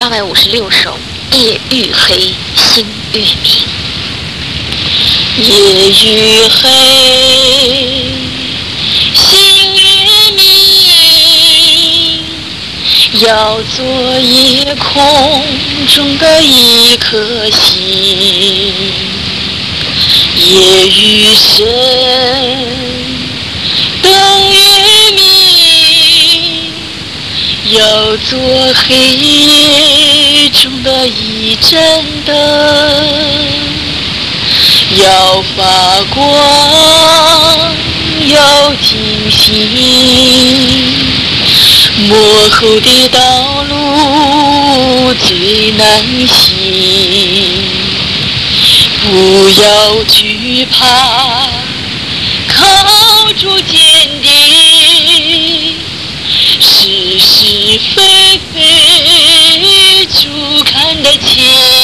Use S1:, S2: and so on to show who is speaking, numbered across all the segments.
S1: 856首，夜愈黑，星愈明。
S2: 夜愈黑，星愈明，要做夜空中的一颗星。夜愈深，灯愈明，要做黑夜中的一盏灯，要发光，要惊醒。幕后的道路最难行，不要惧怕，靠住坚定，是是非非主看得清，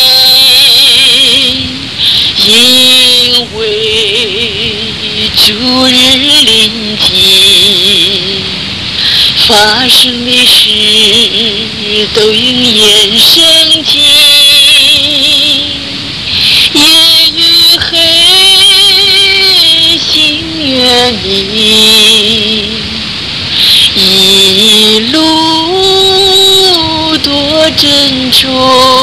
S2: 因为主日临近，发生的事都应验圣经。夜愈黑，星越明，一路多珍重。